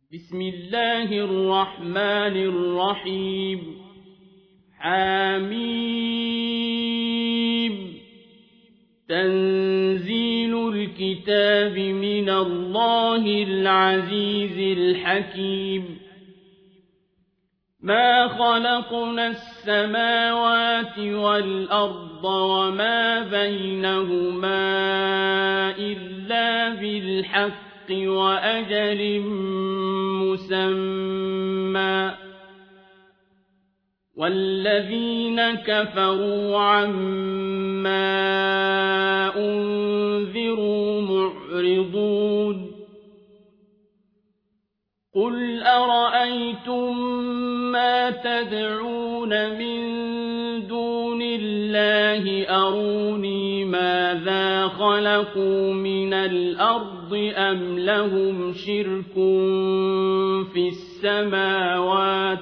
بسم الله الرحمن الرحيم حميم تنزيل الكتاب من الله العزيز الحكيم ما خلقنا السماوات والأرض وما بينهما إلا بالحق وأجل مسمى والذين كفروا عما أنذروا معرضون قل أرأيتم ما تدعون من دون الله أروني ماذا خلقوا من الأرض أم لهم شرك في السماوات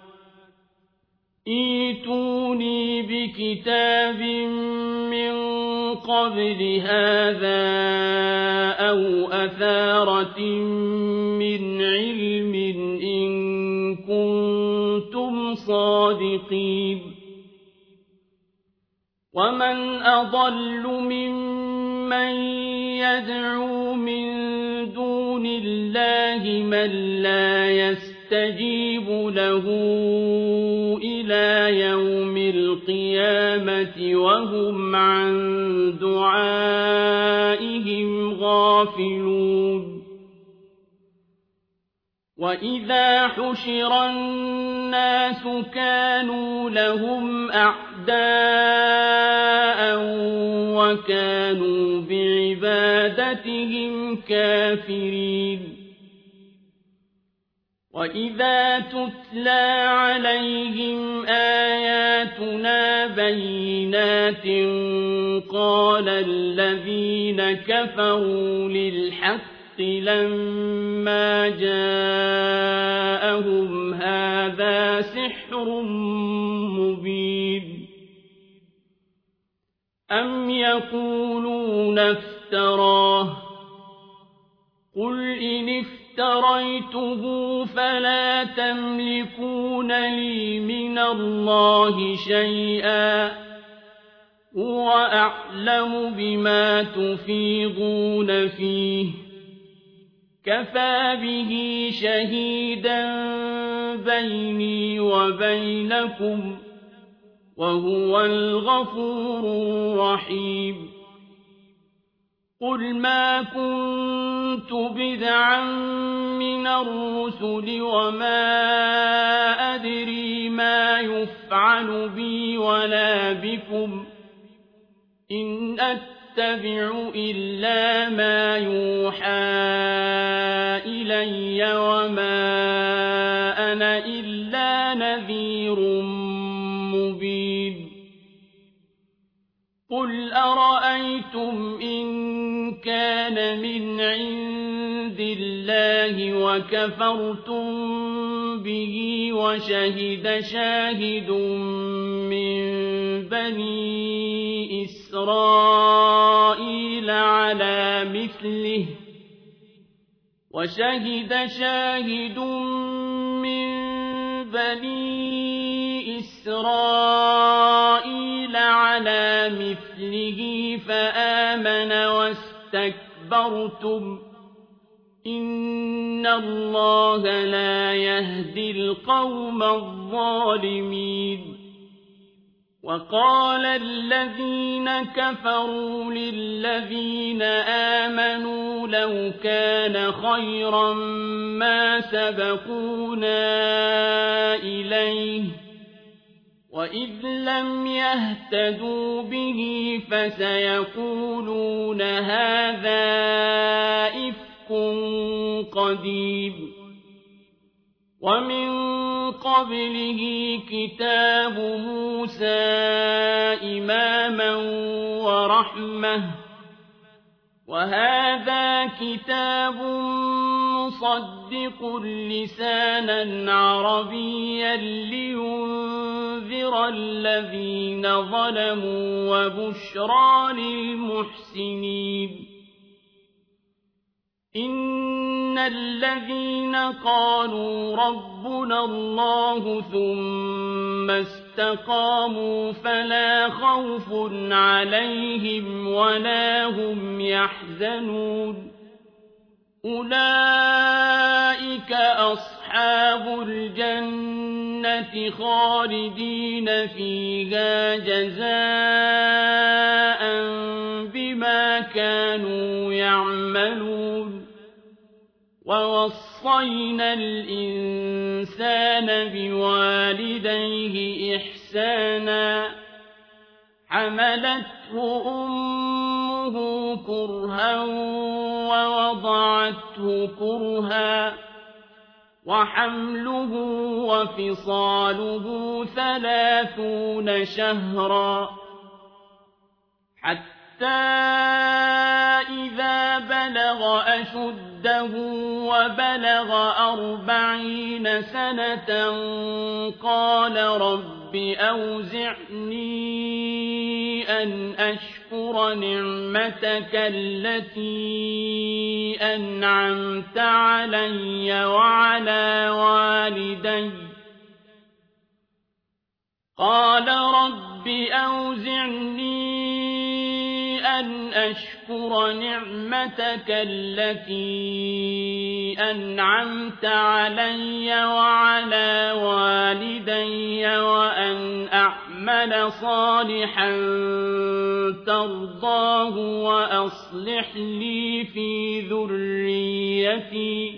ائتوني بكتاب من قبل هذا أو أثارة من علم إن كنتم صادقين ومن أضل ممن يدعو من دون الله من لا يستجيب له إلى يوم القيامة وهم عن دعائهم غافلون وإذا حشر الناس كانوا لهم أعداء وكانوا بعبادتهم كافرين وإذا تتلى عليهم آياتنا بينات قال الذين كفروا للحق لما جاءهم هذا سحر مبين أم يقولون افتراه قل إن افتريته فلا تملكون لي من الله شيئا هو أعلم بما تفيضون فيه كفى به شهيدا بيني وبينكم وهو الغفور الرحيم قل ما كنت بدعا من الرسل وما أدري ما يفعل بي ولا بكم إن أتبع إلا ما يوحى إلي وما أنا إلا نذير مبين قل أرأيتم إن كان من عند الله وكفرتم به وشهد شاهد من بني إسرائيل على مثله فآمن واستكبرتم إن الله لا يهدي القوم الظالمين وقال الذين كفروا للذين آمنوا لو كان خيرا ما سبقونا إليه وإذ لم يهتدوا به فسيقولون هذا إفك قديم ومن قبله كتاب موسى إماما ورحمة وهذا كتاب مصدق لسانا عربيا لينذر الذين ظلموا وبشرى للمحسنين إن الذين قالوا ربنا الله ثم استقاموا فلا خوف عليهم ولا هم يحزنون أولئك أصحاب الجنة خالدين فيها جزاء بما كانوا يعملون ووصينا الإنسان بوالديه إحسانا حملته أمه كرها ووضعته كرها وحمله وفصاله 30 شهرا حتى إذا بلغ أشده وبلغ 40 سنة قال رب أوزعني أن أشكر نعمتك التي أنعمت علي وعلى والدي قال رب أوزعني أن أشكر نعمتك التي أنعمت علي وعلى والدي وأن أعمل صالحا ترضاه وأصلح لي في ذريتي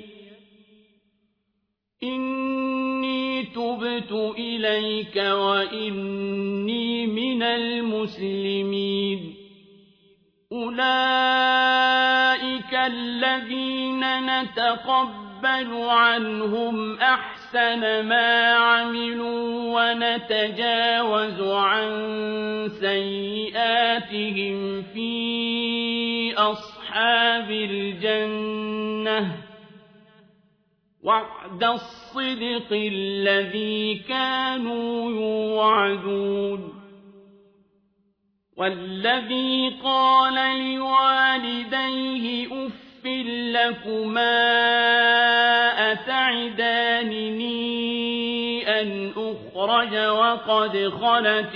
إني تبت إليك وإني من المسلمين أولئك الذين نتقبل عنهم أحسن ما عملوا ونتجاوز عن سيئاتهم في أصحاب الجنة وعد الصدق الذي كانوا يوعدون والذي قال لوالديه أف لكما أتعدانني أن أخرج وقد خلت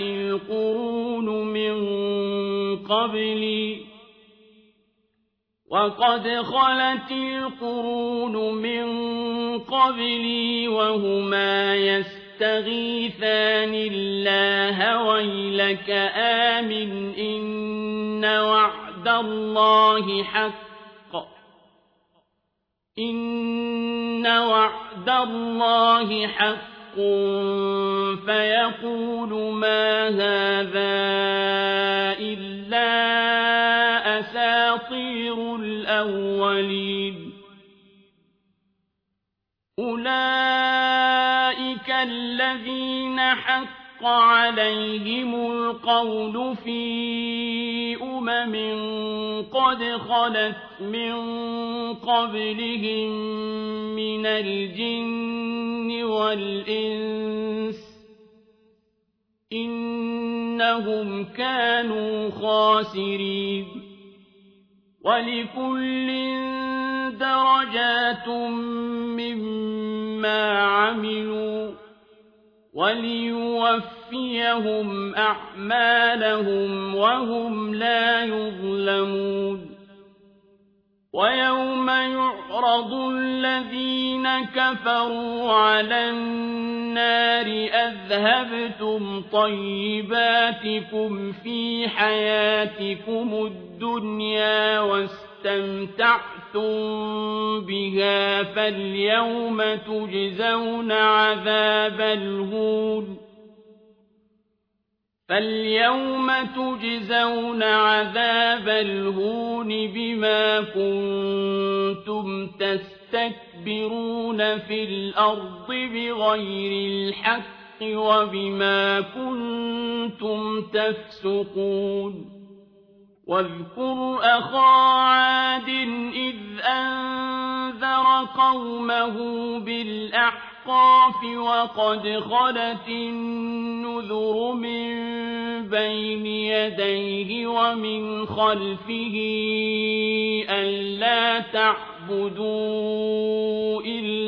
القرون من قبلي وهما يستغيثان الله ويلك آمن إن وعد الله حق فيقول ما هذا إلا أساطير الأولين أولئك الذين حق عليهم القول في قد خلت من قبلهم من الجن والإنس إنهم كانوا خاسرين ولكل درجات مما عملوا وليوفيهم أعمالهم وهم لا يظلمون ويوم يعرض الذين كفروا على النار أذهبتم طيباتكم في حياتكم الدنيا واستمتعتم بها فاليوم تجزون عذاب الهون بما كنتم تستكبرون في الأرض بغير الحق وبما كنتم تفسقون واذكر أخا عاد إذ أنذر قومه بالأحقاف وقد خلت النذر من بين يديه ومن خلفه ألا تعبدوا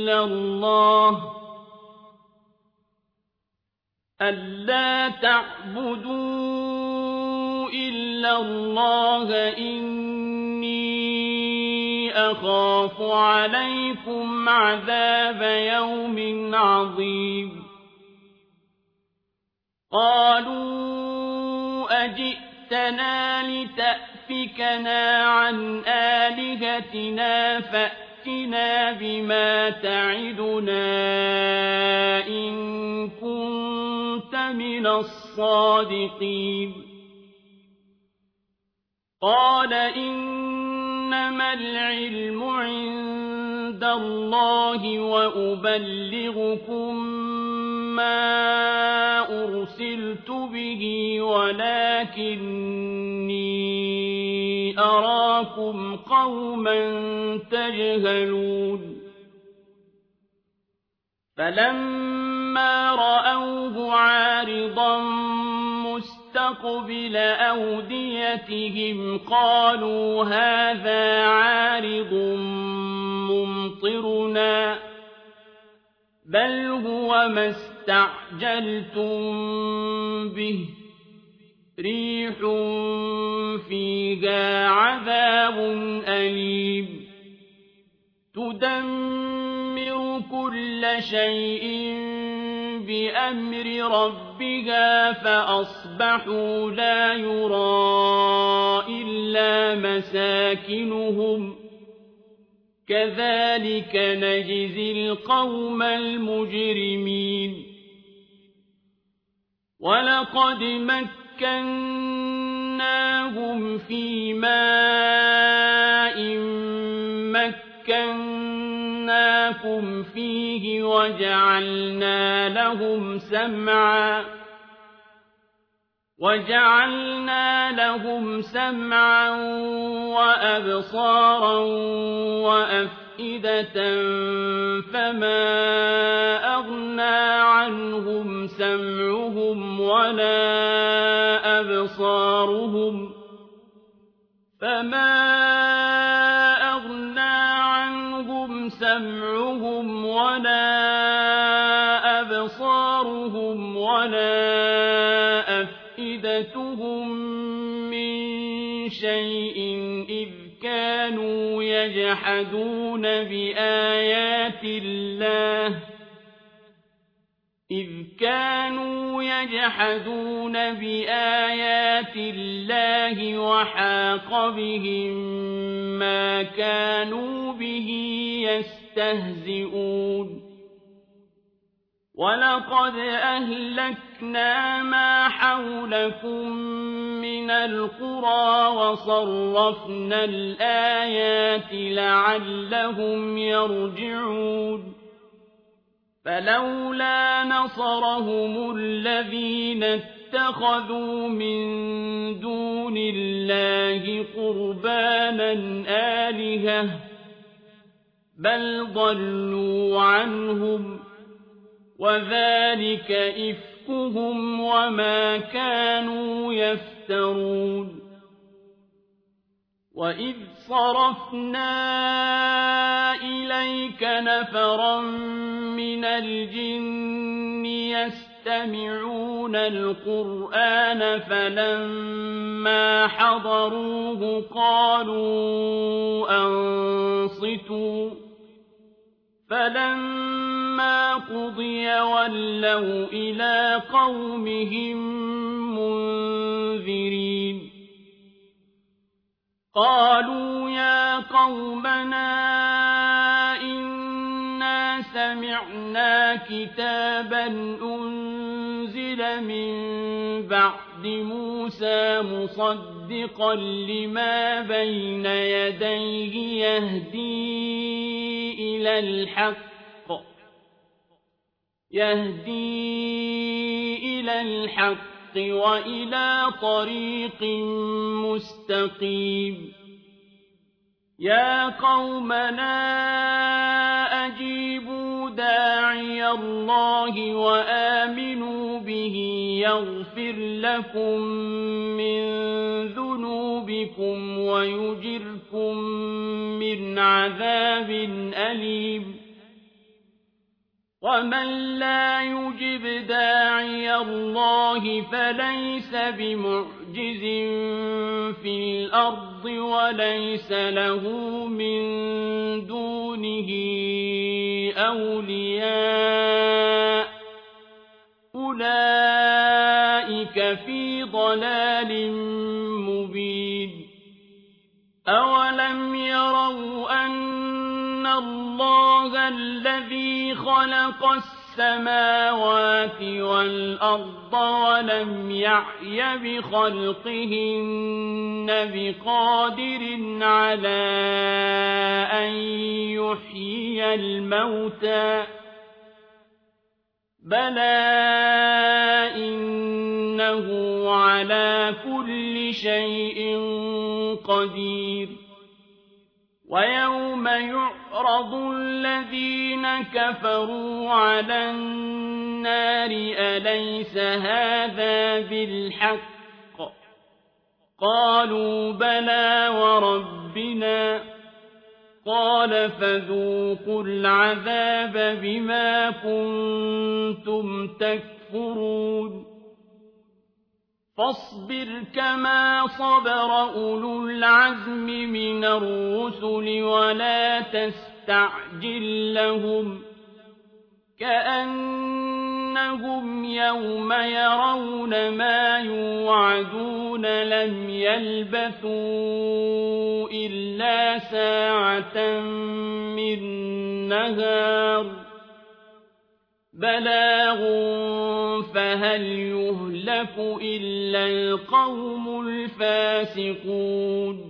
إلا الله إني أخاف عليكم عذاب يوم عظيم قالوا أجئتنا لتأفكنا عن آلهتنا فأتنا بما تعدنا إن كنت من الصادقين قال إنما العلم عند الله وأبلغكم ما أرسلت به ولكني أراكم قوما تجهلون فلما رأوه عارضا مستقبل أوديتهم قالوا هذا عارض ممطرنا بل هو ما استعجلتم به ريح فيها عذاب أليم تدمر كل شيء بأمر ربها فأصبحوا لا يرى إلا مساكنهم كذلك نجزي القوم المجرمين ولقد مكناهم في ماء مكناكم فيه وجعلنا لهم سمعا وأبصارا وأفئدة فما أغنى عنهم سمعهم ولا أبصارهم ولا أفئدتهم من شيء إذ كانوا يجحدون بآيات الله وحاق بهم ما كانوا به يستهزئون ولقد أهلكنا ما حولكم من القرى وصرفنا الآيات لعلهم يرجعون فلولا نصرهم الذين اتخذوا من دون الله قربانا آلهة بل ضلوا عنهم وذلك إفكهم وما كانوا يفترون وإذ صرفنا إليك نفرا من الجن يستمعون القرآن فلما حضروه قالوا أنصتوا فلما قضي ولوا إلى قومهم منذرين قالوا يا قومنا إنا سمعنا كتابا أنزل من بعد موسى مصدقا لما بين يديه يهدي إلى الحق وإلى طريق مستقيم يا قومنا أجيبوا داعي الله وآمنوا به يغفر لكم من ذنوبكم ويجركم من عذاب أليم ومن لا يجب داعي الله فليس بمعجز في الأرض وليس له من دونه أولياء أولئك في ضلال مبين أولم يروا أن الله الذي خلق السماوات والأرض ولم يعي بخلقهن بقادر على أن يحيي الموتى بلى إنه على كل شيء قدير ويوم يعرض الذين كفروا على النار أليس هذا بالحق قالوا بلى وربنا قال فذوقوا العذاب بما كنتم تكفرون فاصبر كما صبر أولو العزم من الرسل ولا تستعجل لهم كأنهم يوم يرون ما يوعدون لم يلبثوا إلا ساعة من نهار بلاغ فهل يهلك إلا القوم الفاسقون